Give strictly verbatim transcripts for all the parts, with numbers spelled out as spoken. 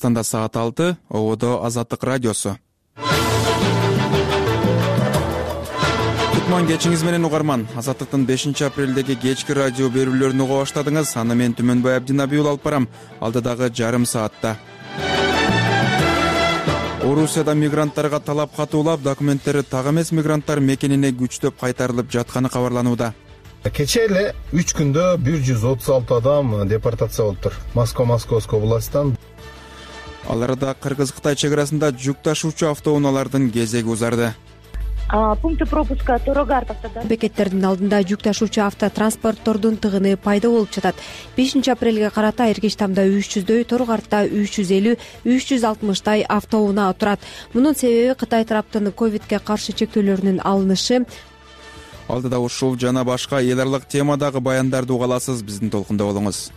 Санда саат алты, Ободо Азаттык радиосу. Кутман кечиңиз менен угарман. Азаттыктын бешинчи апрелдеги кечки радио берүүлөрүн уга баштадыңыз. Аны мен Түмөнбай Абдинабиул алып барам. Алдыдагы жарым саатта. Орусияда мигранттарга талап катуулап, документтери так эмес мигранттар мекенине күчтөп кайтарылып жатканы кабарланууда. Кече эле үч күндө бир жүз отуз алты адам депортация болуптур. Москва Московской областынан. Ал арада Кыргыз-Кытай чек арасында жүк ташуучу автоунаалардын кезеги узарды. Пункты пропуска Торогартовда бекеттердин алдында жүк ташуучу автотранспорттордун тыгыны пайда болуп жатат. бешинчи апрелге карата Эргичтамда үч жүздөй, Торгартта үч жүз элүү, үч жүз алтымыштай автоунаа турат. Мунун себеби Кытай тараптын ковидке каршы чектөөлөрүнүн алынышы. Алдыда ушул жана башка эл аралык темадагы баяндарды уга аласыз. Биздин толкунда болуңуз.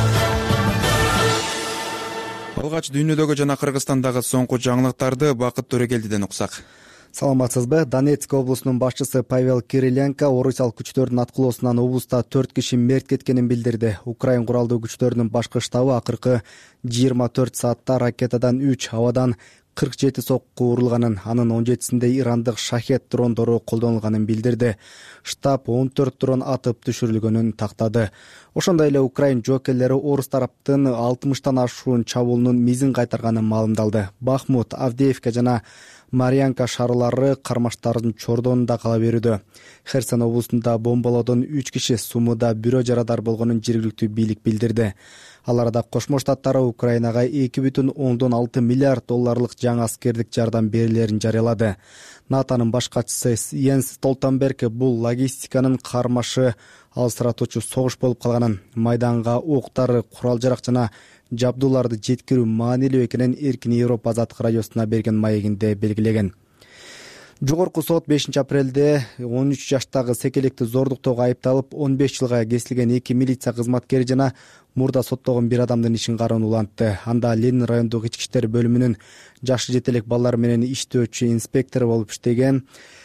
Алгач дүйнөдөгү жана Кыргызстандагы соңку жаңылыктарды Бакыт Төрөгелдиден уксак. Саламатсызбы? Донецк облусунун башчысы Павел Кириленко орусиялык күчтөрдүн аткылоосунан облуста төрт киши мерт кеткенин билдирди. Украин куралдуу күчтөрүнүн башкы штабы акыркы жыйырма төрт саатта ракетадан үч, абадан кырк жети сокку урулганын, анын он жетисинде ирандык шахет дрондору колдонулганын билдирди. Штаб он төрт дрон атып түшүрүлгөнүн тактады. Ошондой эле Украин жоокерлери орус тараптын алтымыштан ашуун чабуулунун мизин кайтарганын маалымдалды. Бахмут, Авдеевка жана Марьянка шаарлары кармаштардын чордонунда кала берүүдө. Херсон облусунда бомбалоодон үч киши, Сумуда бирөө жарадар болгонун жергиликтүү бийлик билдирди. Ал арада Кошмо Штаттары Украинага эки бүтүн ондон алты миллиард долларлык жаңы аскердик жардам берилерин жарыялады. НАТОнун баш катчысы Йенс Столтенберг бул логистиканын кармашы алсыратуучу согуш болуп калганын, майданга октар, курал-жарак жана жабдууларды жеткирүү маанилүү экенин Эркин Европа Азаттык радиосуна берген маегинде белгилеген. Жогорку сот бешинчи апрелде он үч жаштагы секелекти зордуктоого айыпталып он беш жылга кесилген эки милиция кызматкери жана мурда соттогон бир адамдын ишин кароонун улантты. Анда Ленин райондук ички иштер бөлүмүнүн жашы жетелек балдар менен иштөөчү инспектор болуп иштеген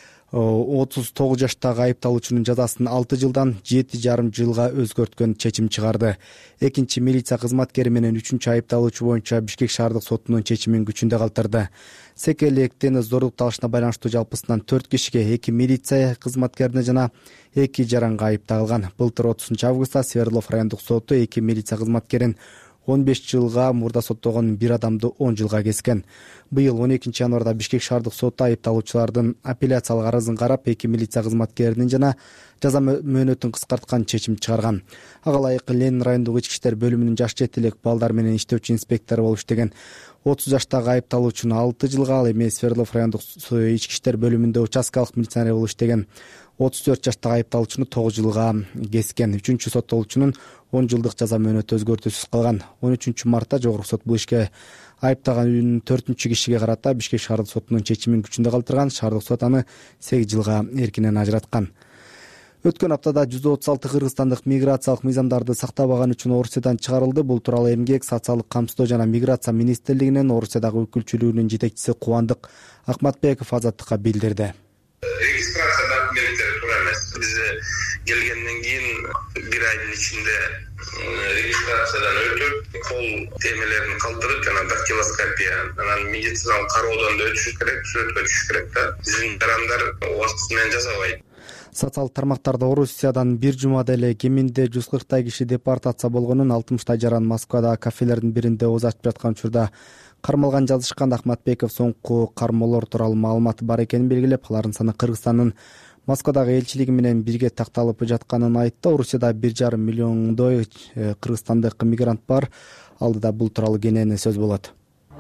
отуз тогуз жаштагы айыпталуучунун жазасын алты жылдан жети жарым жылга өзгөрткөн чечим чыгарды. Экинчи милиция кызматкери менен үчүнчү айыпталуучу боюнча Бишкек шаардык сотунун чечимин күчүндө калтырды. Секелектен зордук алышына байланыштуу жалпысынан төрт кишиге, эки милиция кызматкерине жана эки жаранга айып тагылган. Былтыр отузунчу августта Свердлов райондук соту эки милиция кызматкерин он беш жылга, мурда соттогон бир адамды он жылга кескен. Быйыл он экинчи январда Бишкек шаардык соту айыпталуучулардын апелляциялык арызын карап, эки милиция кызматкеринин жана жаза мөөнөтүн кыскарткан чечим чыгарган. Ага ылайык Ленин райондук ички иштер бөлүмүнүн жаш жетелек балдар менен иштөөчү инспектор болуп иштеген отуз жаштагы айыпталуучуну алты жылга, ал эми Свердлов райондук ички иштер бөлүмүндө участкалык милиционер болуп иштеген отуз төрт жаштагы айыпталуучуну тогуз жылга кескен. Үчүнчү соттолуучунун он жылдык жаза мөөнөтү өзгөртүүсүз калган. он үчүнчү мартта жогорку сот бул ишке айыптаган төртүнчү кишиге карата Бишкек шаардык сотунун чечимин күчүндө калтырган. Шаардык сот аны сегиз жылга эркинен ажыраткан. Өткөн аптада жүз отуз алты кыргызстандык миграциялык мыйзамдарды сактабаган үчүн Орусиядан чыгарылды. Бул тууралуу Эмгек, социалдык камсыздоо жана миграция министрлигинин Орусиядагы өкүлчүлүгүнүн жетекчиси Кубандык Акматбеков Азаттыкка билдирди. Регистрация документтери туура эмес. Биз келгенден кийин бир айдын ичинде регистрациядан өтүп, кол темелерин калтырып, жана дактилоскопия, анан медициналык кароодон да өтүш керек, сүрөткө түшүш керек да. Биздин жарандар убакыт менен жасабайт. Социалдык тармактарда Орусиядан бир жумада эле кеминде жүз кырктай киши депортация болгонун, алтымыштай жаран Москвада кафелердин биринде ооз ачып жаткан учурда кармалган жазышкан. Акматбеков соңку кармоолор тууралуу маалыматы бар экенин белгилеп, алардын саны Кыргызстандын Москвадагы элчилиги менен бирге такталып жатканын айтты. Орусияда бир жарым миллиондой кыргызстандык мигрант бар. Алдыда бул тууралуу кенен сөз болот.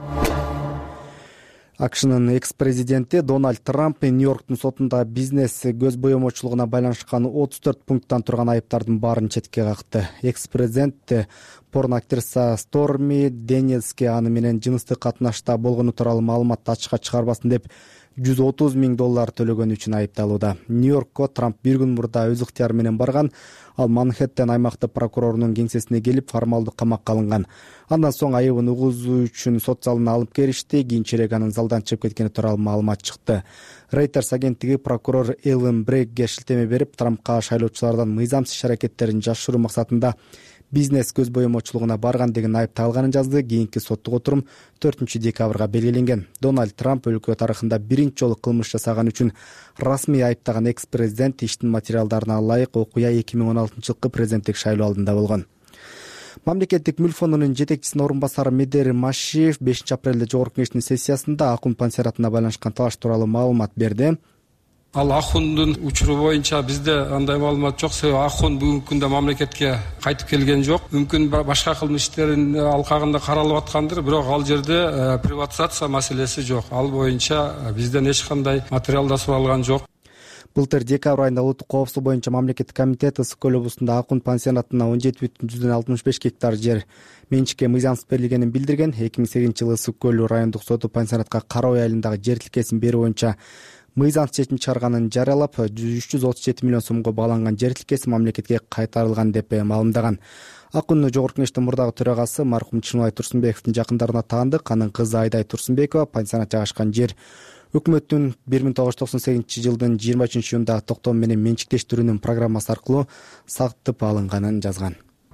АКШнын экс-президенти Дональд Трамп Нью-Йорктун сотунда бизнес көз боемочулугуна байланышкан отуз төрт пункттан турган айыптардын баарын четке какты. Экс-президент порно актриса Сторми Дениске аны менен жыныстык катнашта болгону тууралуу маалыматты ачыкка чыгарбасын деп жүз отуз миң доллар төлөгөнү үчүн айыпталууда. Нью-Йоркко Трамп бир күн мурда өз ыктыяры менен барган. Ал Манхэттен аймактык прокурорунун кеңсесине келип формалдык камакка алынган. Андан соң айыбын угузуу үчүн сот залына алып келишти. Кийинчерээк анын залдан чыгып кеткени тууралуу маалымат чыкты. Reuters агенттиги прокурор Эллен Брейкке шилтеме берип, Трампка шайлоочулардан мыйзамсыз иш-аракеттерин жашыруу максатында бизнес көз боемочулугуна барган деген айыпталганын жазды. Кийинки соттук отурум төртүнчү декабрга белгиленген. Дональд Трамп өлкө тарыхында биринчи жолу кылмыш жасаган үчүн расмий айыптаган экс-президент иштин материалдарына ылайык окуя эки миң он алтынчы жылкы президенттик шайлоо алдында болгон. Мамлекеттик мүлк фондунун жетекчисинин орун басары Медер Машиев бешинчи апрелде жогорку кеңештин сессиясында Акун пансионатына байланышкан талаш тууралуу маалымат берди. Ал Акундун учуру боюнча бизде андай маалымат жок. Себеби Акун бүгүнкү күндө мамлекетке кайтып келген жок. Мүмкүн башка кылмыш иштерин алкагында каралып аткандыр, бирок ал жерде приватизация маселеси жок. Ал боюнча бизден эч кандай материалдар суралган жок. Былтыр декабрь айында улуттук коопсуздук боюнча мамлекеттик комитет Ысык көл облусунда Акун пансионатына он жети бүтүн жүздөн алтымыш беш гектар жер менчикке мыйзамсыз берилгенин билдирген. эки миң сегизинчи жылы Ысык көл райондук соту пансионатка Кара ой айылындагы жер тилкесин берүү боюнча мыйзамсыз чечим чыгарганын жарыялап, үч жүз отуз жети миллион сомго бааланган жер тилкеси мамлекетке кайтарылган деп маалымдаган. Акундун жогорку кеңештин мурдагы төрагасы мархум Чыныбай Турсунбековдун жакындарына таандык. Анын кызы Айдай Турсунбекова пансионат жайгашкан жер өкмөттүн бир миң тогуз жүз токсон сегизинчи жылдын жыйырма үчүнчү июнда токтом менен менчиктештирүүнүн программасы аркылуу сатып алынганын жазган.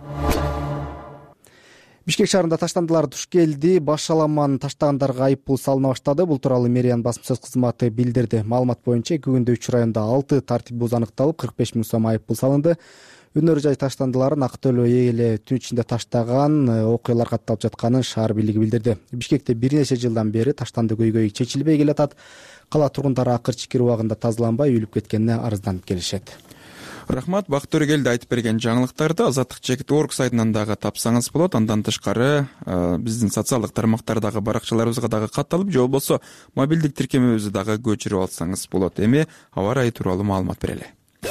Бишкек шаарында таштандылар туш келди. Баш шаламан таштагандарга айып пул салына баштады. Бул тууралуу мэриянын басма сөз кызматы билдирди. Маалымат боюнча эки күндө үч районда алты тартип бузуу аныкталып, кырк беш миң сом айып пул салынды. Өнөр жай таштандыларын акы төлөө эле түн ичинде таштаган окуялар катталып жатканын шаар бийлиги билдирди. Бишкекте бир нече жылдан бери таштанды көйгөй чечилбей келатат. Кала тургундары акыр чикир убагында тазаланбай үйлүп кеткенине арызданып келишет. Рахмат, Бакыт Төрөгелди айтып берген жаңылыктарды азаттык чекит орг сайтынан дагы тапсаңыз болот. Андан тышкары биздин социалдык тармактардагы баракчаларыбызга дагы катталып, же болбосо мобилдик тиркемебизди дагы көчүрүп алсаңыз болот. Эми аба ырайы тууралуу маалымат берели.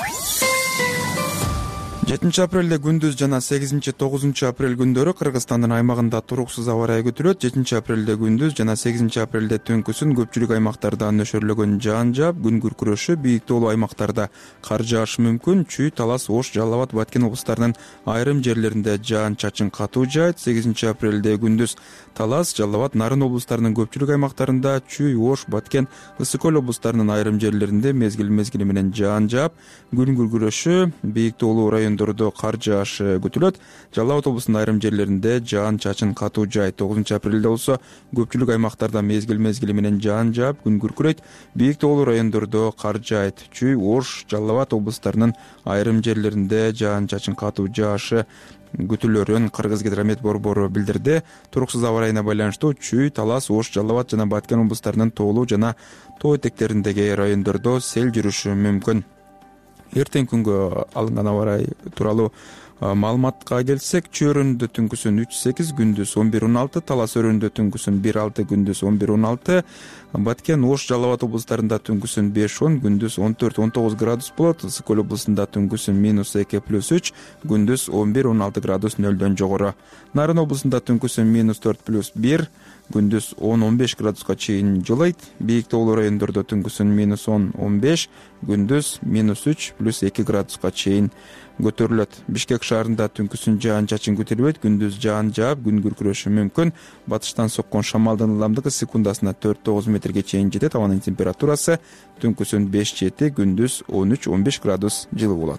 жетинчи апрелде күндүз жана сегизинчи тогузунчу апрель күндөрү Кыргызстандын аймагында туруксуз аба ырайы күтүлөт. жетинчи апрелде күндүз жана сегизинчи апрелде түнкүсүн көпчүлүк аймактарда нөшөрлөгөн жаан жаап, күн күркүрөшү, бийик тоолуу аймактарда кар жаашы мүмкүн. Чүй, Талас, Ош, Жалал Абад, Баткен облустарынын айрым жерлеринде жаан чачын катуу жаайт. сегизинчи апрелде күндүз Талас, Жалал Абад, Нарын облустарынын көпчүлүк аймактарында, Чүй, Ош, Баткен, Ысык көл облустарынын айрым жерлеринде мезгил мезгили менен жаан жаап, күн күркүрөшү, бийик тоолуу райондордо кар жаашы күтүлөт. Жалал Абад облусунун айрым жерлеринде жаан чачын катуу жаайт. тогузунчу апрелде болсо көпчүлүк аймактарда мезгил мезгили менен жаан жаап, күн күркүрөйт. Бийик тоолуу райондордо кар жаайт. Чүй, Ош, Жалал Абад облустарынын айрым жерлеринде жаан чачын катуу жаашы күтүлөрүн Кыргызгидромет борбору билдирди. Туруксуз аба ырайына байланыштуу Чүй, Талас, Ош, Жалал Абад жана Баткен облустарынын тоолуу жана тоо этектериндеги райондордо сел жүрүшү мүмкүн. Эртең күнгө алынган аба ырайы тууралуу маалыматка келсек, Чүй өрөөнүндө түнкүсүн үч сегиз, күндүз он бир он алты, Талас өрөөнүндө түнкүсүн бир алты, күндүз он бир он алты, Баткен, Ош, Жалал Абад облустарында түнкүсүн беш он, күндүз он төрт он тогуз градус болот. Ысык көл облусунда түнкүсүн минус эки плюс үч, күндүз он бир он алты градус нөлдөн жогору. Нарын облусунда түнкүсүн минус төрт плюс бир, күндүз он он беш градуска чейин жылыйт. Бийик тоолуу райондордо түнкүсүн минус он он беш, күндүз минус үч плюс эки градуска чейин көтөрүлөт. Бишкек шаарында түнкүсүн жаан чачын күтүлбөйт, күндүз жаан жаап, күн күркүрөшү мүмкүн. Батыштан соккон шамалдын ылдамдыгы секундасына төрт тогуз метрге чейин жетет. Абанын температурасы түнкүсүн беш жети, күндүз он үч он беш градус жылуу болот.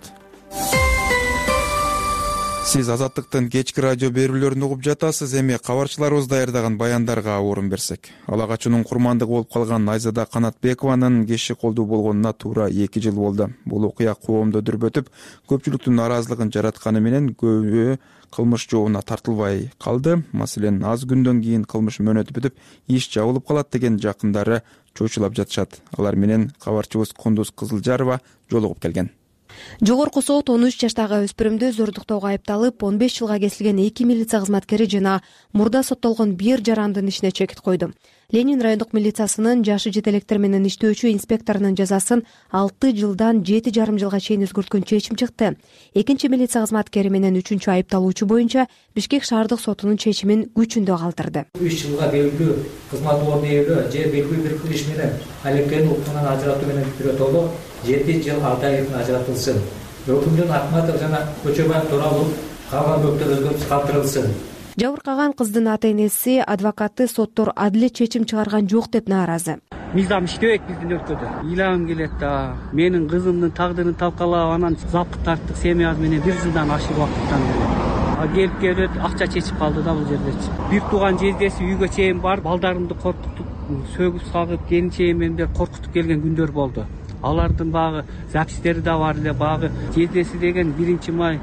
Сиз Азаттыктын кечки радио берүүлөрүн угуп жатасыз. Эми кабарчыларыбыз даярдаган баяндарга орун берсек. Ала качуунун курмандыгы болуп калган Айзада Канатбекованын кеши колдуу болгонуна туура эки жыл болду. Бул окуя коомдо дүрбөтүп, көпчүлүктүн наразылыгын жаратканы менен көбү кылмыш жообуна тартылбай калды. Маселен, аз күндөн кийин кылмыш мөөнөтү бүтүп, иш жабылып калат деген жакындары чочулап жатышат. Алар менен кабарчыбыз Кундуз Кызылжарова жолугуп келген. Жогорку сот он үч жаштагы өспүрүмдү зордуктоого айыпталып, он беш жылга кесилген эки милиция кызматкери жана мурда соттолгон бир жарандын ишине чекит койду. Ленин райондук милициясынын жашы жете электер менен иштөөчү инспекторунун жазасын алты жылдан жети жарым жылга чейин өзгөрткөн чечим чыкты. Экинчи милиция кызматкери менен үчүнчү айыпталуучу боюнча Бишкек шаардык сотунун чечимин күчүндө калтырды. үч жылга белгилүү кызмат ордуна ээлөө же белгилүү бир кылыш менен алектен укугунан ажыратуу менен бүтүрөтөлү жети жыл атайын ажыратылсын. Өкүмдүн Акматов жана Көчөбаев тууралуу калган бөктөр өзгөртүп калтырылсын. Жабыркаган кыздын ата-энеси, адвокаты соттор адилет чечим чыгарган жок деп нааразы. Мыйзам иштебейт биздин өлкөдө. Ыйлагым келет да. Менин кызымдын тагдырын талкалап, анан запыт тарттык семьябыз менен бир жылдан ашык убакыттан бери. келип келет акча чечип калды да бул жердечи. Бир тууган жездеси үйгө чейин барып, балдарымды коркутуп, сөгүп салып, келинчегим менен коркутуп келген күндөр болду. Алардын багы запистери да бар эле. Багы жездеси деген биринчи май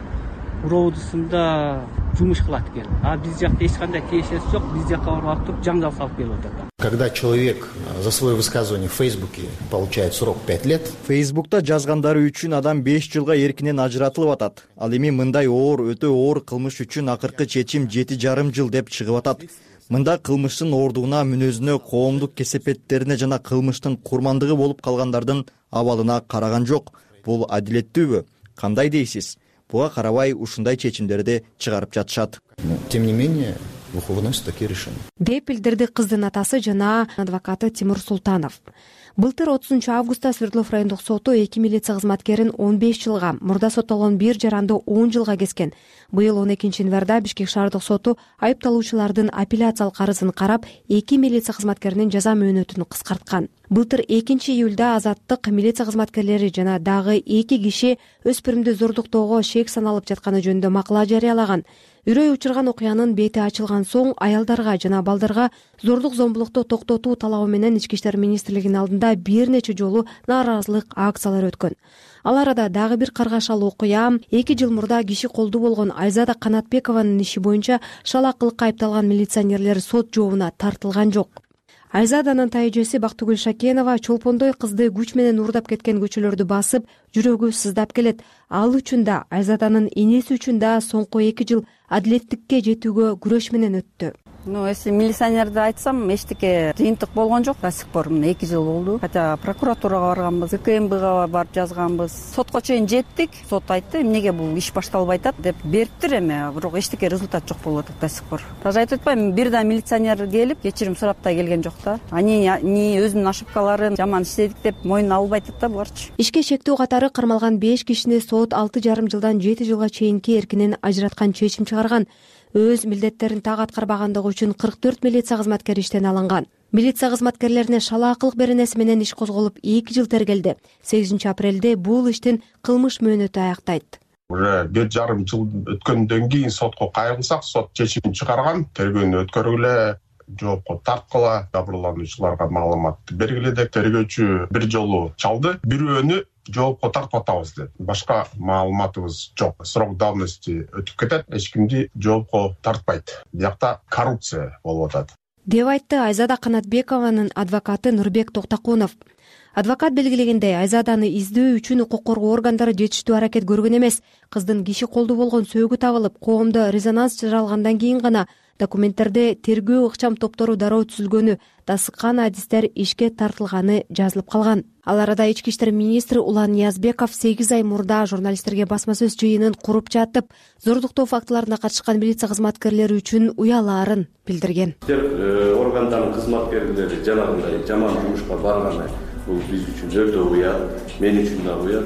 уроодусунда жумуш кылат экен. А биз жакта эч кандай тиешеси жок. Биз жакка барып туруп жаңжал салып келип атат. Когда человек за свое высказывание в Фейсбуке получает срок пять лет. Фейсбукта жазгандары үчүн адам беш жылга эркинен ажыратылып атат. Ал эми мындай оор, өтө оор кылмыш үчүн акыркы чечим жети жарым жыл деп чыгып атат. Мында кылмыштын оордугуна, мүнөзүнө, коомдук кесепеттерине жана кылмыштын курмандыгы болуп калгандардын абалына караган жок. Бул адилеттүүбү? Кандай дейсиз? Буга карабай ушундай чечимдерди чыгарып жатышат. Тем не менее, выносят такие решения. деп билдирди кыздын атасы жана адвокаты Тимур Султанов. Былтыр отузунчу августта Свердлов райондук соту эки милиция кызматкерин он беш жылга, мурда соттолгон бир жаранды он жылга кескен. Быйыл он экинчи январда Бишкек шаардык соту айыпталуучулардын апелляциялык арызын карап, эки милиция кызматкеринин жаза мөөнөтүн кыскарткан. Былтыр экинчи июлда Азаттык милиция кызматкерлери жана дагы эки киши өспүрүмдү зордуктоого шек саналып жатканы жөнүндө макала жарыялаган. Үрөй учурган окуянын бети ачылган соң аялдарга жана балдарга зордук зомбулукту токтотуу талабы менен Ички иштер министрлигинин алдында бир нече жолу нааразылык акциялары өткөн. Ал арада дагы бир каргашалуу окуя эки жыл мурда киши колду болгон Айзада Канатбекованын иши боюнча шалаакылыкка айыпталган милиционерлер сот жообуна тартылган жок. Айзаданын тайжеси Бактыгүл Шакенова чолпондой кызды күч менен уурдап кеткен көчөлөрдү басып, жүрөгү сыздап келет. Ал үчүн да, Айзаданын энеси үчүн да соңку эки жыл адилеттикке жетүүгө күрөш менен өттү. Ну, если милиционерди айтсам, эчтеке жыйынтык болгон жок. До сих пор эки жыл болду. Хотя прокуратурага барганбыз, КМБга барып жазганбыз. Сотко чейин жеттик. Сот айтты, эмнеге бул иш башталбай атат деп бериптир эми, бирок эчтеке результат жок болуп атат до сих пор. Даже айтып атпайм, бир да милиционер келип, кечирим сурап да келген жок да. Ани ни өзүнүн ошибкаларын жаман иштедик деп мойнуна албай атат да буларчы. Ишке шектүү катары кармалган беш кишини сот алты жарым жылдан жети жылга чейинки эркинен ажыраткан чечим чыгарган. Өз милдеттерин так аткарбагандыгы үчүн кырк төрт милиция кызматкери иштен алынган. Милиция кызматкерлерине шалаакылык беренеси менен иш козголуп эки жыл тергелди. сегизинчи апрелде бул иштин кылмыш мөөнөтү аяктайт. Уже бир жарым жыл өткөндөн кийин сотко кайрылсак, сот чечимин чыгарган, тергөөнү өткөргүлө, жоопко тарткыла, жабырлануучуларга маалыматты бергиле деп тергөөчү бир жолу чалды. Бирөөнү жоопко тартып атабыз деп. Башка маалыматыбыз жок. Срок давности өтүп кетет, эч кимди жоопко тартпайт. Биякта коррупция болуп атат. Деп айтты Айзада Канатбекованын адвокаты Нурбек Токтакунов. Адвокат белгилегендей, Айзаданы издөө үчүн укук коргоо органдары жетиштүү аракет көргөн эмес. Кыздын киши колду болгон сөөгү табылып, коомдо резонанс жаралгандан кийин гана документтерде тергөө ыкчам топтору дароо түзүлгөнү, тасыккан адистер ишке тартылганы жазылып калган. Ал арада Ички иштер министри Улан Ниязбеков сегиз ай мурда журналисттерге басма сөз жыйынын куруп жатып, зордуктоо фактыларына катышкан милиция кызматкерлери үчүн уялаарын билдирген. Органдардын кызматкерлери жанагындай жаман жумушка барганы бул биз үчүн өтө уят, мен үчүн да уят.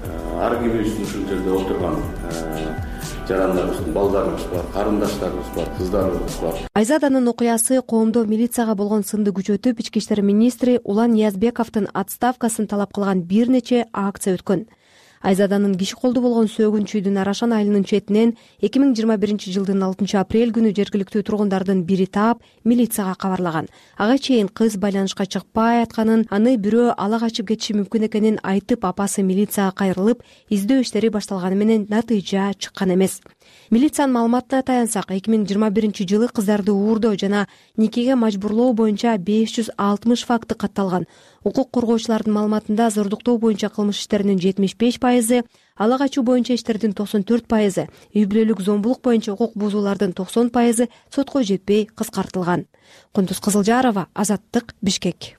Ар кимибиздин ушул жерде отурган жарандарыбыздын балдарыбыз бар, карындаштарыбыз бар, кыздарыбыз бар. Айзаданын окуясы коомдо милицияга болгон сынды күчөтүп, Ички иштер министри Улан Ниязбековдун отставкасын талап кылган бир нече акция өткөн. Айзаданын киши колду болгон сөөгүнчүйдүн Арашан айылынын четинен эки миң жыйырма биринчи жылдын алтынчы апрель күнү жергиликтүү тургундардын бири таап, милицияга кабарлаган. Ага чейин кыз байланышка чыкпай атканын, аны бирөө ала качып кетиши мүмкүн экенин айтып, апасы милицияга кайрылып, издөө иштери башталганы менен натыйжа чыккан эмес. Милициянын маалыматына таянсак, эки миң жыйырма биринчи жылы кыздарды уурдоо жана никеге мажбурлоо боюнча беш жүз алтымыш факты катталган. Укук коргоочулардын маалыматында зордуктоо боюнча кылмыш иштеринин жетимиш беш пайызы, ала качуу боюнча иштердин токсон төрт пайызы, үй бүлөлүк зомбулук боюнча укук бузуулардын токсон пайызы сотко жетпей кыскартылган. Кундуз Кызылжарова, Азаттык, Бишкек.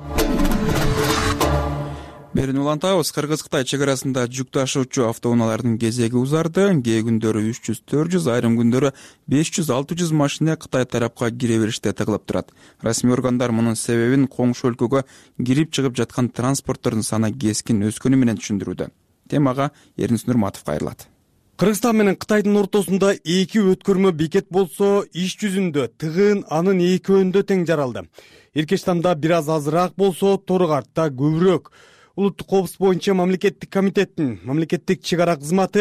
Берин улантабыз, Кыргыз-Кытай чек арасында жүк ташуучу автоунаалардын кезеги узарды. Кээ күндөрү үч жүз төрт жүз, айрым күндөрү беш жүз алты жүз машина Кытай тарапка кире бериште тыгылып турат. Расмий органдар мунун себебин коңшу өлкөгө кирип чыгып жаткан транспорттордун саны кескин өскөнү менен түшүндүрүүдө. Темага Эрнис Нурматов кайрылат. Кыргызстан менен Кытайдын ортосунда эки өткөрмө бекет болсо, иш жүзүндө тыгын анын экөөндө тең жаралды. Эркештамда бир аз азыраак болсо, Торгартта көбүрөөк. Улуттук коопсуздук боюнча мамлекеттик комитеттин мамлекеттик чек ара кызматы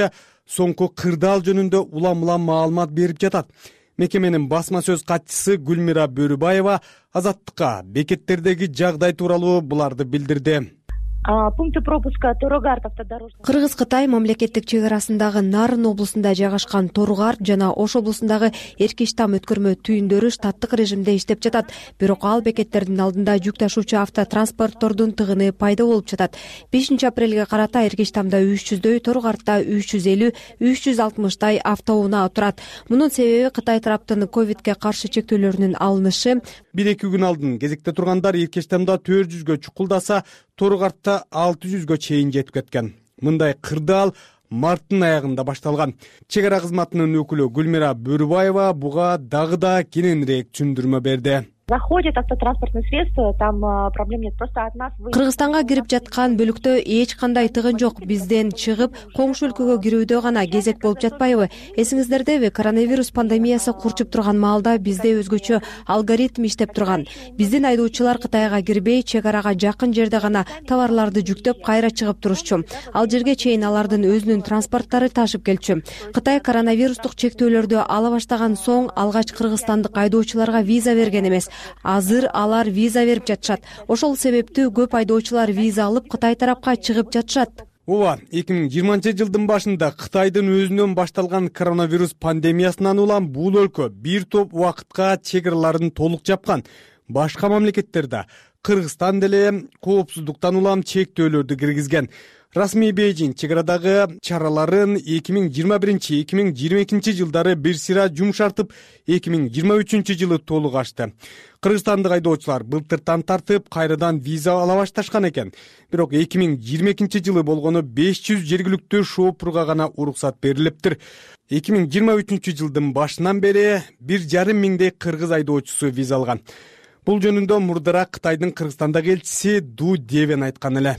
соңку кырдаал жөнүндө улам улам маалымат берип жатат. Мекеменин басма сөз катчысы Гүлмира Бөрүбаева Азаттыкка бекеттердеги жагдай тууралуу буларды билдирди. Пункты пропуска Торогар автодорожный. Кыргыз-Кытай мамлекеттик чек арасындагы Нарын облусунда жайгашкан Торгарт жана Ош облусундагы Эркиштам өткөрмө түйүндөрү штаттык режимде иштеп жатат. Бирок ал бекеттердин алдында жүк ташуучу автотранспорттордун тыгыны пайда болуп жатат. бешинчи апрелге карата Эркиштамда үч жүздөй, Торгартта үч жүз элүү үч жүз алтымыштай автоунаа турат. Мунун себеби Кытай тараптын ковидке каршы чектөөлөрүнүн алынышы. бир эки күн алдын кезекте тургандар Эркиштамда төрт жүзгө чукулдаса, Торгартта алты жүзгө чейин жетип кеткен. Мындай кырдаал марттын аягында башталган. Чек ара кызматынын өкүлү Гүлмира Бөрүбаева буга дагы да кененирээк түшүндүрмө берди. Заходит автотранспортное средство, там проблем нет, просто от нас вы... Кыргызстанга кирип жаткан бөлүктө эч кандай тыгын жок. Бизден чыгып, коңшу өлкөгө кирүүдө гана кезек болуп жатпайбы? Эсиңиздердеби, коронавирус пандемиясы курчуп турган маалда бизде өзгөчө алгоритм иштеп турган. Биздин айдоочулар Кытайга кирбей, чек арага жакын жерде гана товарларды жүктөп кайра чыгып турушчу. Ал жерге чейин алардын өзүнүн транспорттары ташып келчү. Кытай коронавирустук чектөөлөрдү ала баштаган соң алгач кыргызстандык айдоочуларга виза берген эмес. Азыр алар виза берип жатышат. Ошол себептүү көп айдоочулар виза алып Кытай тарапка чыгып жатышат. Ооба, эки миң жыйырманчы жылдын башында Кытайдын өзүнөн башталган коронавирус пандемиясынан улам бул өлкө бир топ убакытка чек араларын толук жапкан. Башка мамлекеттерде Кыргызстан деле коопсуздуктан улам чектөөлөрдү киргизген. Расмий Бейжиң чек арадагы чараларын эки миң жыйырма биринчи эки миң жыйырма экинчи жылдары бир сыйра жумшартып, эки миң жыйырма үчүнчү жылы толук ачты. Кыргызстандык айдоочулар былтыртан тартып кайрадан виза ала башташкан экен. Бирок эки миң жыйырма экинчи жылы болгону беш жүз жергиликтүү шоопурга гана уруксат берилиптир. эки миң жыйырма үчүнчү жылдын башынан бери бир жарым миңдей кыргыз айдоочусу виза алган. Бул жөнүндө мурдараак Кытайдын Кыргызстандагы элчиси Ду Девен айткан эле.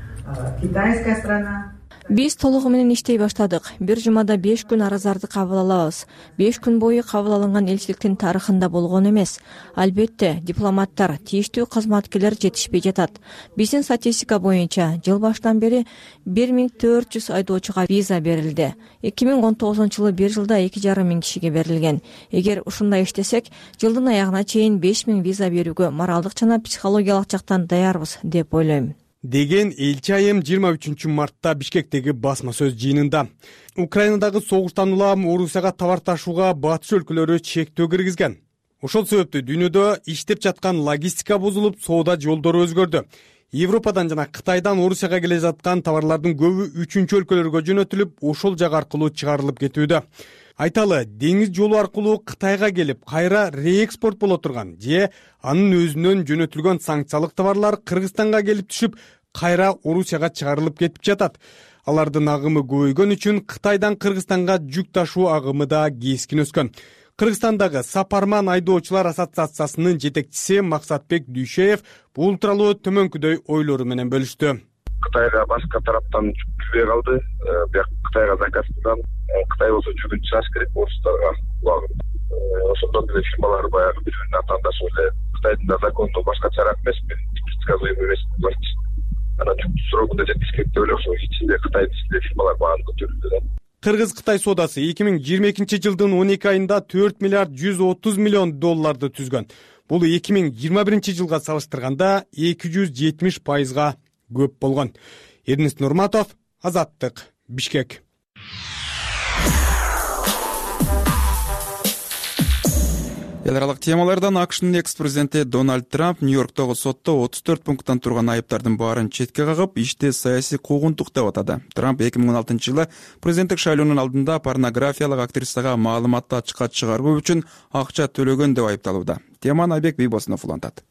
Китайская страна. Биз толугу менен иштей баштадык. Бир жумада беш күн аразарды кабыл алабыз. беш күн бою кабыл алынган элчиликтин тарыхында болгон эмес. Албетте, дипломаттар, тийиштүү кызматкерлер жетишпей жатат. Биздин статистика боюнча жыл башынан бери бир миң төрт жүз айдоочуга виза берилди. эки миң он тогузунчу жылы бир жылда эки жарым миң кишиге берилген. Эгер ушундай иштесек, жылдын аягына чейин беш миң виза берүүгө моралдык жана психологиялык жактан даярбыз деп ойлойм. Деген элчи айым жыйырма үчүнчү мартта Бишкектеги басма сөз жыйынында. Украинадагы согуштан улам Орусияга товар ташууга батыш өлкөлөрү чектөө киргизген. Ошол себептүү дүйнөдө иштеп жаткан логистика бузулуп, соода жолдору өзгөрдү. Европадан жана Кытайдан Орусияга келе жаткан товарлардын көбү үчүнчү өлкөлөргө жөнөтүлүп, ошол жак аркылуу чыгарылып кетүүдө. Айталы, деңиз жолу аркылуу Кытайга келип, кайра реэкспорт боло турган же анын өзүнөн жөнөтүлгөн санкциялык товарлар Кыргызстанга келип түшүп, кайра Орусияга чыгарылып кетип жатат. Алардын агымы көбөйгөн үчүн Кытайдан Кыргызстанга жүк ташуу агымы да кескин өскөн. Кыргызстандагы Сапарман айдоочулар ассоциациясынын жетекчиси Максатбек Дүйшеев бул тууралуу төмөнкүдөй ойлору менен бөлүштү. Кытайга башка тараптан жүк түшпөй калды. Бияк Кытайга заказ кылган. Кытай болсо жүгүн чыгаш керек орустарга улагын. Ошондон деле фирмалар баягы бир-бирин атаандашып эле Кытайдын да закону башка чарак эмеспи, предсказуемый эмес буларчы. Анан жүк срогунда жеткиз керек деп эле ошо ичинде Кытайдын ичинде фирмалар бааны көтөрүлдү да. Кыргыз-Кытай соодасы эки миң жыйырма экинчи жылдын он эки айында төрт миллиард жүз отуз миллион долларды түзгөн. Бул эки миң жыйырма биринчи жылга салыштырганда эки жүз жетимиш пайызга көп болгон. Эрнест Нурматов, Азаттык, Бишкек. Эл аралык темалардан АКШнын экс-президенти Дональд Трамп Нью-Йорктогу сотто отуз төрт пункттан турган айыптардын баарын четке кагып, ишти саясий куугунтук деп атады. Трамп эки миң он алтынчы жылы президенттик шайлоонун алдында порнографиялык актрисага маалыматты ачыкка чыгаруу үчүн акча төлөгөн деп айыпталууда. Теманы Айбек Бийбосунов улантат.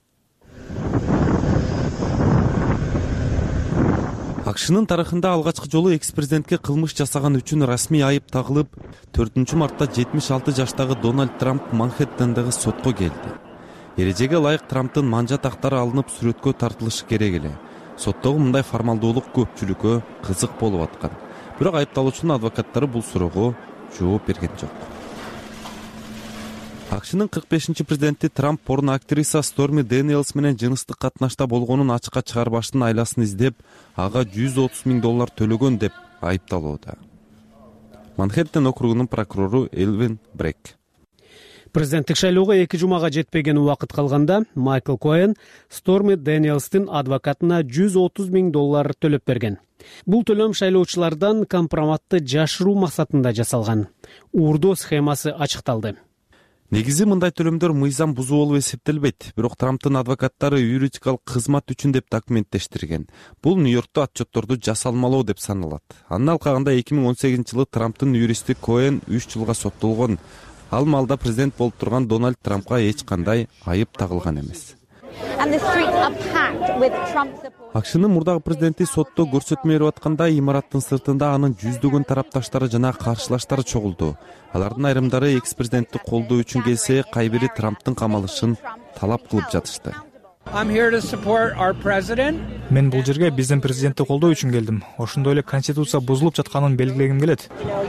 АКШнын тарыхында алгачкы жолу экс-президентке кылмыш жасаган үчүн расмий айып тагылып, төртүнчү мартта жетимиш алты жаштагы Дональд Трамп Манхэттендеги сотко келди. Эрежеге ылайык Трамптын манжа тактары алынып сүрөткө тартылышы керек эле. Соттогу мындай формалдуулук көпчүлүккө кызык болуп аткан. Бирок айыпталуучунун адвокаттары бул суроого жооп берген жок. АКШнын кырк бешинчи президенти Трамп порно актриса Сторми Дэниелс менен жыныстык катнашта болгонун ачыкка чыгарбаштын айласын издеп, ага жүз отуз миң доллар төлөгөн деп айыпталууда. Манхэттен округунун прокурору Элвин Брек. Президенттик шайлоого эки жумага жетпеген убакыт калганда Майкл Коэн Сторми Дэниелстин адвокатына жүз отуз миң доллар төлөп берген. Бул төлөм шайлоочулардан компроматты жашыруу максатында жасалган. Уурдоо схемасы ачыкталды. Негизи мындай төлөмдөр мыйзам бузуу болуп эсептелбейт, бирок Трамптын адвокаттары юридикалык кызмат үчүн деп документтештирген. Бул Нью-Йоркто отчетторду жасалмалоо деп саналат. Анын алкагында эки миң он сегизинчи жылы Трамптын юристи Коэн үч жылга соттолгон. Ал маалда президент болуп турган Дональд Трампка эч кандай айып тагылган эмес. акшнын мурдагы президенти сотто көрсөтмө берип атканда имараттын сыртында анын жүздөгөн тарапташтары жана каршылаштары чогулду. Алардын айрымдары экс-президентти колдоо үчүн келсе, кайбири Трамптын камалышын талап кылып жатышты. Мен бул жерге биздин президентти колдоо үчүн келдим. Ошондой эле конституция бузулуп жатканын белгилегим келет.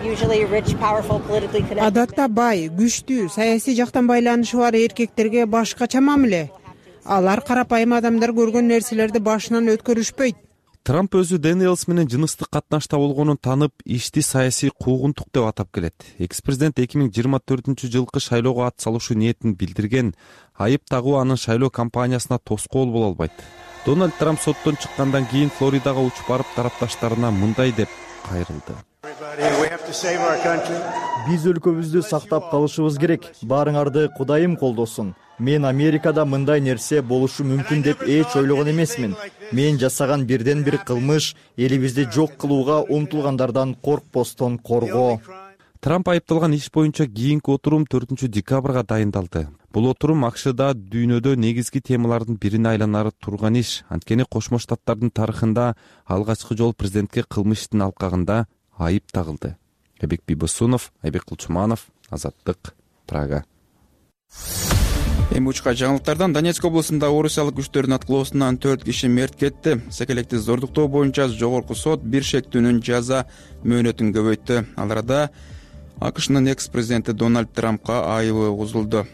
Адатта бай, күчтүү, саясий жактан байланышы бар эркектерге башкача мамиле. Алар карапайым адамдар көргөн нерселерди башынан өткөрүшпөйт. Трамп өзү Дэниелс менен жыныстык катнашта болгонун танып, ишти саясий куугунтук деп атап келет. Экс-президент эки миң жыйырма төртүнчү жылкы шайлоого ат салуучу ниетин билдирген, айып тагуу анын шайлоо кампаниясына тоскоол боло албайт. Дональд Трамп соттон чыккандан кийин Флоридага учуп барып тарапташтарына мындай деп кайрылды. Биз өлкөбүздү сактап калышыбыз керек. Баарыңарды Кудайым колдосун. Мен Америкада мындай нерсе болушу мүмкүн деп эч ойлогон эмесмин. Мен жасаган бирден бир кылмыш элибизди жок кылууга умтулгандардан коркпостон коргоо. Трамп айыпталган иш боюнча кийинки отурум төртүнчү декабрга дайындалды. Бул отурум АКШда дүйнөдө негизги темалардын бирине айланары турган иш. Анткени Кошмо Штаттардын тарыхында алгачкы жолу президентке кылмыш иштин алкагында айып тагылды. Эбек Бибосунов, Айбек Кулчуманов, Азаттык, Прага. Эми учка жаңылыктардан Донецк облусунда орусиялык күчтөрдүн аткылоосунан төрт киши мерт кетти. Секелекти зордуктоо боюнча жогорку сот бир шектүүнүн жаза мөөнөтүн көбөйттү. Ал арада АКШнын экс-президенти Дональд Трампка айыбы угузулду.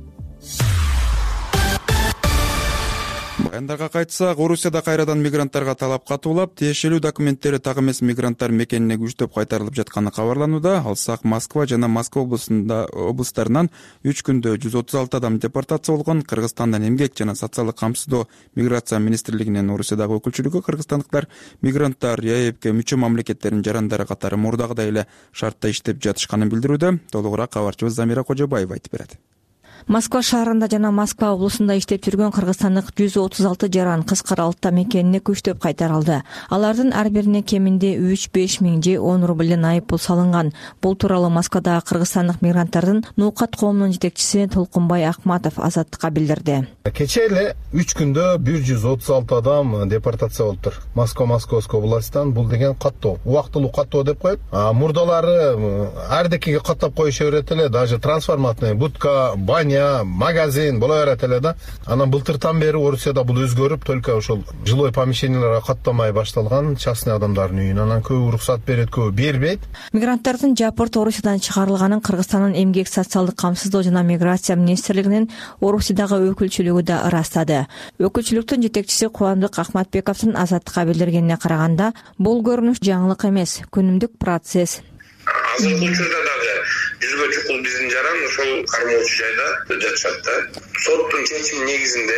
Баяндарга кайтсак, Орусияда кайрадан мигранттарга талап катуулап, тиешелүү документтери так эмес мигранттар мекенине күчтөп кайтарылып жатканы кабарланууда. Алсак, Москва жана Москва облусунда облустарынан үч күндө жүз отуз алты адам депортация болгон. Кыргызстандын эмгек жана социалдык камсыздоо миграция министрлигинин Орусиядагы өкүлчүлүгү кыргызстандыктар мигранттар ЕАЭБке мүчө мамлекеттердин жарандары катары мурдагыдай эле шартта иштеп жатышканын билдирүүдө. Толугураак кабарчыбыз Замира Кожобаева айтып берет. Москва шаарында жана Москва облусунда иштеп жүргөн кыргызстандык жүз отуз алты жаран кыскаралыкта мекенине күчтөп кайтарылды. Алардын ар бирине кеминде үч беш миң же он рубльден айып пул салынган. Бул тууралуу Москвадагы кыргызстандык мигранттардын Нуукат коомунун жетекчиси Толкунбай Акматов Азаттыкка билдирди. Кечээ эле үч күндө бир жүз отуз алты адам депортация болуптур. Москва Московской областынан бул деген каттоо, убактылуу каттоо деп коет. Мурдалары ардекиге каттап коюшу берет эле, даже трансформатный будка, баня, магазин боло берет эле да. Анан былтыртан бери Орусияда бул өзгөрүп, только ошол жилой помещенияларга каттамай башталган, частный адамдардын үйүнө анан көбү уруксат берет, көбү бербейт. Мигранттардын жапырт Орусиядан чыгарылганын Кыргызстандын эмгек социалдык камсыздоо жана миграция министрлигинин Орусиядагы өкүлчүлүгү да ырастады. Өкүлчүлүктүн жетекчиси Кубандык Ахматбековдун Азаттыкка билдиргенине караганда, бул көрүнүш жаңылык эмес, күнүмдүк процесс. Азыркы учурда дагы жүзгө чукул биздин жаран ошол кармоочу жайда жатышат да. Соттун чечими негизинде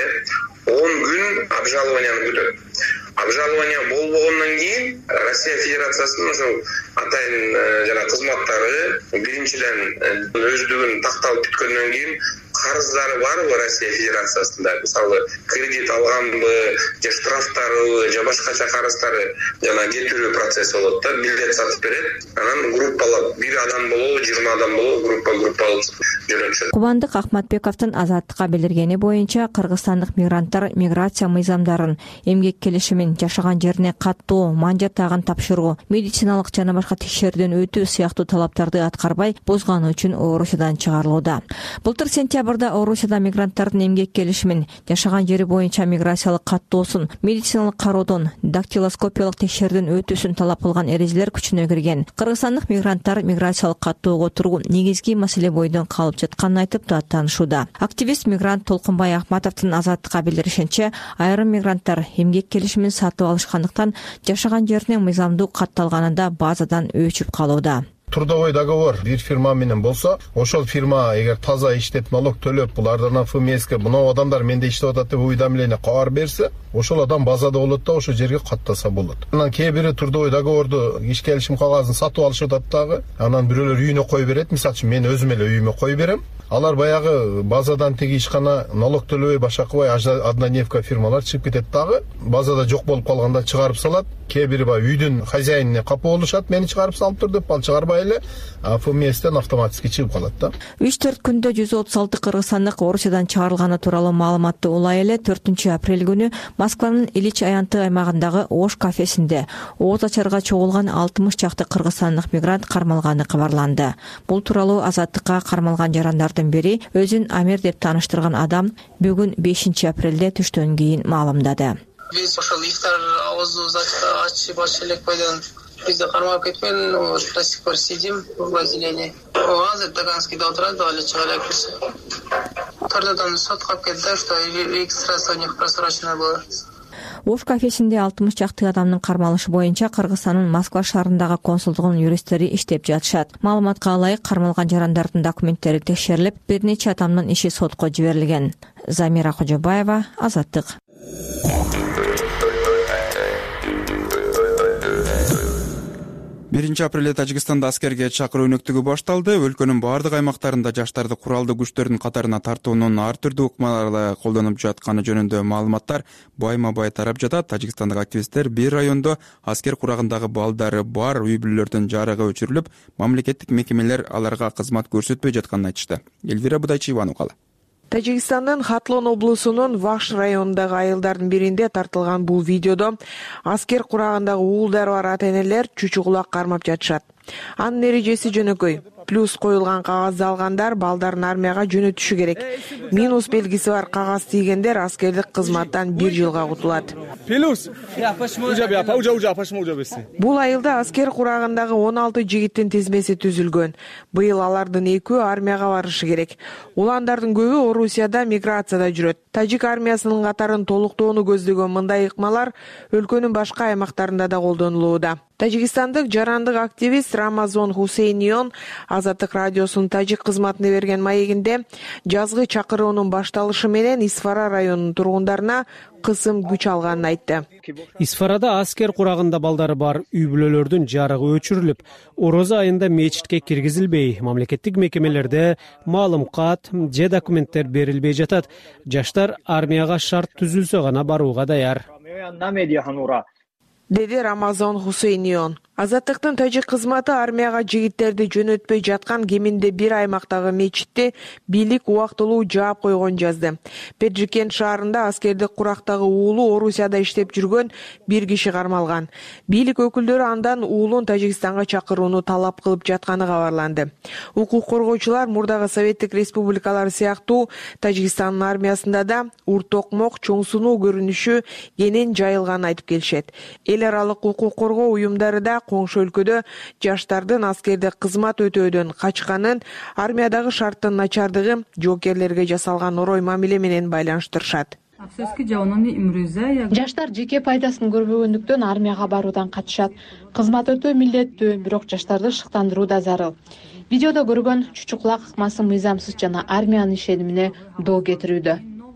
он күн обжалованияны күтөт. Обжалование болбогондон кийин Россия Федерациясынын ошол атайын жана кызматтары биринчиден өздүгүн такталып бүткөндөн кийин карыздары барбы Россия Федерациясында, мисалы кредит алганбы, же штрафтарыбы, же башкача карыздары жана кетирүү процесси болот да, билет сатып берет. Анан группалап бир адам болобу, жыйырма адам болобу, группа группа алып жөнөтүшөт. Кубандык Ахматбековдун Азаттыкка билдиргени боюнча кыргызстандык мигранттар миграция мыйзамдарын, эмгек келишимин, жашаган жерине каттоо, манжа тагын тапшыруу, медициналык жана башка текшерүүдөн өтүү сыяктуу талаптарды аткарбай бузганы үчүн Орусиядан чыгарылууда. Былтыр сентябрда Орусияда мигранттардын эмгек келишимин, жашаган жери боюнча миграциялык каттоосун, медициналык кароодон, дактилоскопиялык текшерүүдөн өтүүсүн талап кылган эрежелер күчүнө кирген. Кыргызстандык мигранттар миграциялык каттоого тургу негизги маселе бойдон калып жатканын айтып даттанышууда. Активист мигрант Толкунбай Акматовдун Азаттыкка билдиришинче, айрым мигранттар эмгек келишимин сатып алышкандыктан жашаган жерине мыйзамдуу катталганында базадан өчүп калууда. трудовой договор бир фирма менен болсо, ошол фирма эгер таза иштеп налог төлөп, булардан ФМСке мына адамдар менде иштеп атат деп уведомление кабар берсе, ошол адам базада болот да ошол жерге каттаса болот. Анан кээ бири трудовой договорду иш келишим кагазын сатып алышып атат дагы. Анан бирөөлөр үйүнө кой берет. Мисалы үчүн мен өзүм эле үйүмө кой берем. Алар баягы базадан тиги ишкана налог төлөбөй башакыбай однодневка фирмалар чыгып кетет дагы. Базада жок болуп калганда чыгарып салат. Кээ бири баягы үйдүн хозяинине капа болушат, мени чыгарып салып тур деп, ал чыгарбай эле ФМСтен автоматически чыгып калат да. үч төрт күндө жүз отуз алты кыргызстандык Орусиядан чыгарылганы тууралуу маалыматты улай эле төртүнчү апрель күнү Москванын Ильич Аянты аймагындагы Ош кафесинде ооз ачарга чогулган алтымыш чакты кыргызстандык мигрант кармалганы кабарланды. Бул тууралуу Азаттыкка кармалган жарандардын бири өзүн Амир деп тааныштырган адам бүгүн бешинчи апрелде түштөн кийин маалымдады. Биз ошол ифтар оозду ачып ачып элек бойдон бизди кармап кеткен, до сих пор сидим в отделении. Азыр Таганскийде отурат, али чыга элекпиз. Төрт сотка алып кетти, что регистрация у них просроченная была. Ош кафесинде алтымыш чакты адамдын кармалышы боюнча Кыргызстандын Москва шаарындагы консулдугунун юристтери иштеп жатышат. Маалыматка ылайык кармалган жарандардын документтери текшерилип, бир нече адамдын иши сотко жиберилген. Замира Кожобаева, Азаттык. биринчи апрелде Тажикстанда аскерге чакыруу өнөктүгү башталды. Өлкөнүн бардык аймактарында жаштарды куралдуу күчтөрдүн катарына тартуунун ар түрдүү ыкмалары колдонуп жатканы жөнүндө маалыматтар байма-бай тарап жатат. Тажикстандык активисттер бир райондо аскер курагындагы балдары бар үй бүлөлөрдүн жарыгы өчүрүлүп, мамлекеттик мекемелер аларга кызмат көрсөтпөй жатканын айтышты. Элвира Будайчиеванын калы. Тажикстандын Хатлон облусунун Ваш районундагы айылдардын биринде тартылган бул видеодо аскер курагындагы уулдары бар ата-энелер чучугулак кармап жатышат. Анын эрежеси жөнөкөй. Плюс коюлган кагазды алгандар балдарын армияга жөнөтүшү керек. Минус белгиси бар кагаз тийгендер аскердик кызматтан бир жылга кутулат. Бул айылда аскер курагындагы он алты жигиттин тизмеси түзүлгөн. Быйыл алардын экөө армияга барышы керек. Уландардын көбү Орусияда миграцияда жүрөт. Тажик армиясынын катарын толуктоону көздөгөн мындай ыкмалар өлкөнүн башка аймактарында да колдонулууда. Тажикстандык жарандык активист Рамазон Хусейнион Азаттык радиосунун тажик кызматына берген маегинде жазгы чакыруунун башталышы менен Исфара районунун тургундарына кысым күч алганын айтты. Исфарада аскер курагында балдары бар үй бүлөлөрдүн жарыгы өчүрүлүп, орозо айында мечитке киргизилбей, мамлекеттик мекемелерде маалымкат же документтер берилбей жатат. Жаштар армияга шарт түзүлсө гана барууга даяр, деди Рамазон Хусейнион. Азаттыктын тажик кызматы армияга жигиттерди жөнөтпөй жаткан кеминде бир аймактагы мечитте бийлик убактылуу жаап койгон жазды. Педжикент шаарында аскердик курактагы уулу Орусияда иштеп жүргөн бир киши кармалган. Бийлик өкүлдөрү андан уулун Тажикстанга чакырууну талап кылып жатканы кабарланды. Укук коргоочулар мурдагы советтик республикалар сыяктуу Тажикстандын армиясында да уртокмок чоң сунуу көрүнүшү кенен жайылганын айтып келишет. Эл аралык укук коргоо уюмдары да коңшу өлкөдө жаштардын аскерде кызмат өтөөдөн качканын, армиядагы шарттын начардыгы жоокерлерге жасалган орой мамиле менен байланыштырышат. Жаштар жеке пайдасын көрбөгөндүктөн армияга баруудан качышат. Кызмат өтөө милдеттүү, бирок жаштарды шыктандыруу да зарыл. Видеодо көргөн чучуклак ыкмасы мыйзамсыз жана армиянын ишенимине доо кетирүүдө,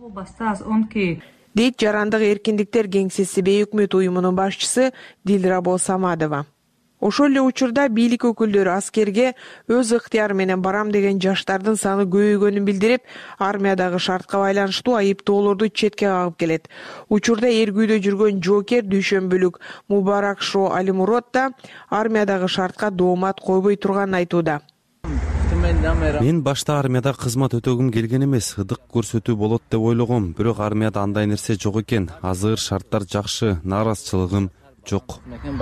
дейт жарандык эркиндиктер кеңсеси бейөкмөт уюмунун башчысы Дилрабо Самадова. Ошол эле учурда бийлик өкүлдөрү аскерге өз ыктыяры менен барам деген жаштардын саны көбөйгөнүн билдирип, армиядагы шартка байланыштуу айыптоолорду четке кагып келет. Учурда эргүүдө жүргөн жоокер Дүйшөмбүлүк Мубаракшо Алимурод да армиядагы шартка доомат койбой турганын айтууда. Мен башта армияда кызмат өтөгүм келген эмес, ыдык көрсөтүү болот деп ойлогом, бирок армияда андай нерсе жок экен. Азыр шарттар жакшы, нааразычылыгым жок,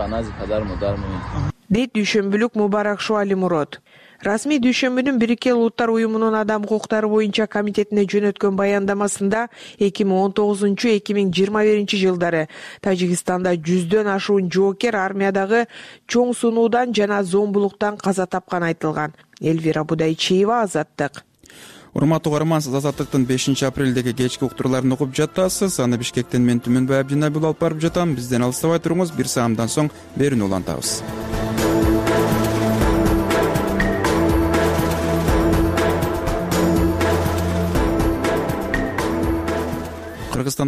дейт Дүйшөмбүлүк Мубаракшо Алимурод. Расмий Дүйшөмбүнүн Бириккен Улуттар уюмунун адам укуктары боюнча комитетине жөнөткөн баяндамасында эки миң он тогузунчу — эки миң жыйырма биринчи жылдары Тажикстанда жүздөн ашуун жоокер армиядагы чоң сунуудан жана зомбулуктан каза тапканы айтылган. Элвира Будайчиева, Азаттык. Урматтуу угарман, сиз Азаттыктын бешинчи апрелдеги кечки уктурларын окуп жатасыз. Аны Бишкектен мен Түмөнбай Абдинабил алып барып жатам. Бизден алыстабай туруңуз, бир саамдан соң берүүнү улантабыз.